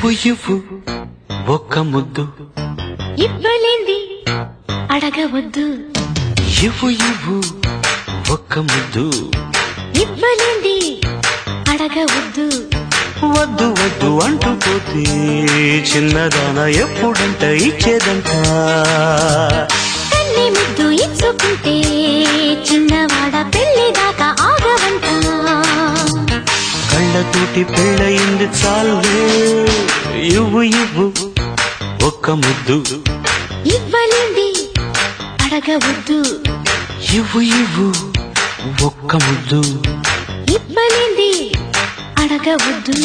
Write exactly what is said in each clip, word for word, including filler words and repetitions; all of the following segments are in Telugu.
ఇవ్వు ఇవ్వు ఒక్క ముద్దు ఇవ్వలేంది అడగవద్దు ఇవ్వు ఇవ్వు ఒక్క ముద్దు ఇవ్వలేంది అడగవద్దు వద్దు వద్దు అంటూ పోతే చిన్నదాన ఎప్పుడంట ఇచ్చేదంట కన్ని ముద్దు ఇచ్చుకుంటే చిన్నవాడ పెళ్లి దాకా ఆగవంట కళ్ళతోటి పెళ్ళయింది చాలే ఇవ్వు ఇవ్వు ఒక్క ముద్దు ఇవ్వలేంది అడగవద్దు ఇవ్వు ఇవ్వు ఒక్క ముద్దు ఇవ్వలేంది అడగవద్దు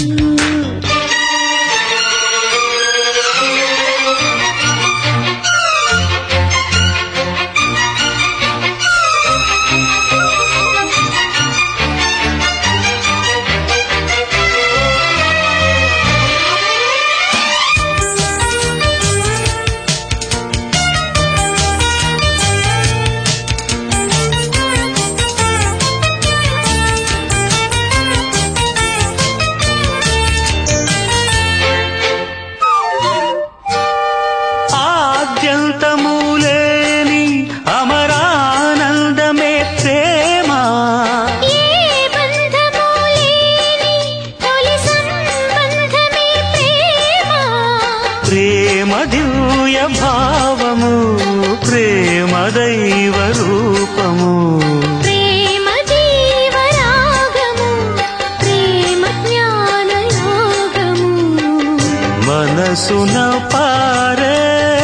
ఆద్యంతములేని అమరానందమే ప్రేమ ఏ బంధము లేని తొలి సంబంధమే ప్రేమ ప్రేమ దివ్య భావము ప్రేమ దైవ రూపము ప్రేమ జీవరాగము ప్రేమ జ్ఞాన యోగము మనసున పారే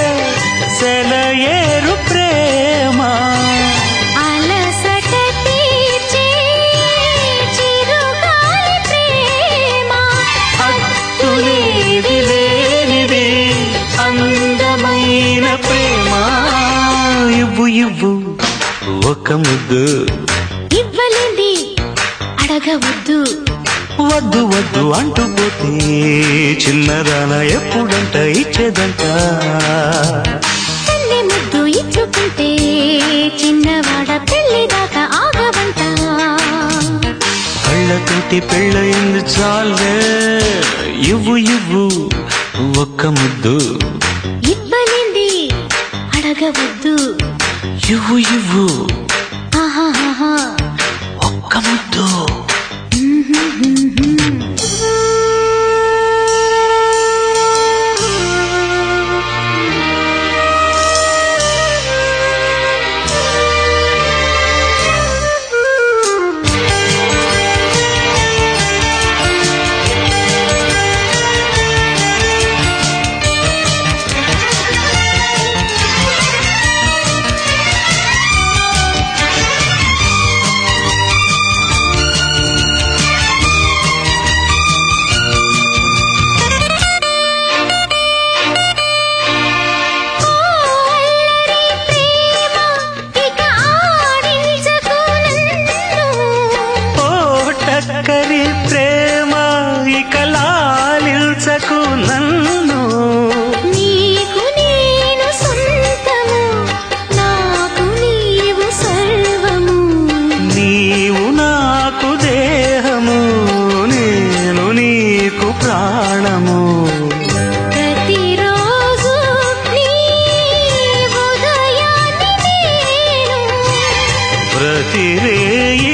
సెలయేరు ప్రేమ అలసట తీర్చే చిరుగాలి ప్రేమ హద్దులేది లేనిది అందమైన ప్రేమ ఇవ్వు ఇవ్వు ఒక ముద్దు ఇవ్వలేంది అడగవద్దు వద్దు వద్దు అంటూ పోతే చిన్నదాన ఎప్పుడంట ఇచ్చేదంట కన్ని ముద్దు ఇచ్చుకుంటే చిన్నవాడ పెళ్లి దాకా ఆగవంట కళ్ళతోటి పెళ్ళయింది చాలే ఇవ్వు ఇవ్వు ఒక్క ముద్దు ఇవ్వలేంది అడగవద్దు ఇవ్వు ఇవ్వు ఆహాహా ఒక్క ముద్దు కరి ప్రేమ ఇక లాలించకు నన్ను నీకు నేను సొంతము నాకు నీవు సర్వము నీవు నాకు దేహము నేను నీకు ప్రాణము ప్రతిరోజు నీ ఉదయాన్ని నేను ప్రతిరేయి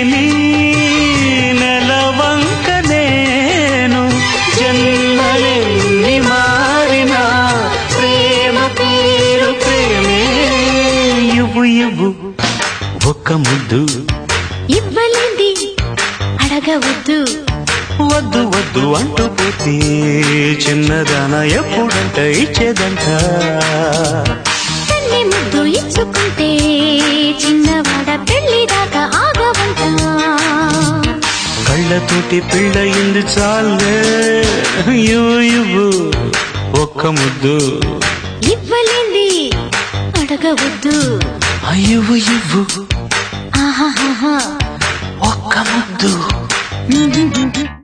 నెలవంక నేను జన్మలెన్ని మారినా ప్రేమ పేరు ప్రేమే ఇవ్వు ఇవ్వు ఒక్క ముద్దు ఇవ్వలేంది అడగవద్దు వద్దు వద్దు అంటూ పోతే చిన్నదాన ఎప్పుడంట ఇచ్చేదంట కన్ని ముద్దు ఇచ్చుకుంటే చిన్నవాడ పెళ్లి దాకా ఆగవంట కళ్ళతోటి పెళ్ళయింది చాలే ఇవ్వు ఇవ్వు ఒక్క ముద్దు ఇవ్వలేంది అడగవద్దు ఇవ్వు ఇవ్వు ఆహాహా ఒక్క ముద్దు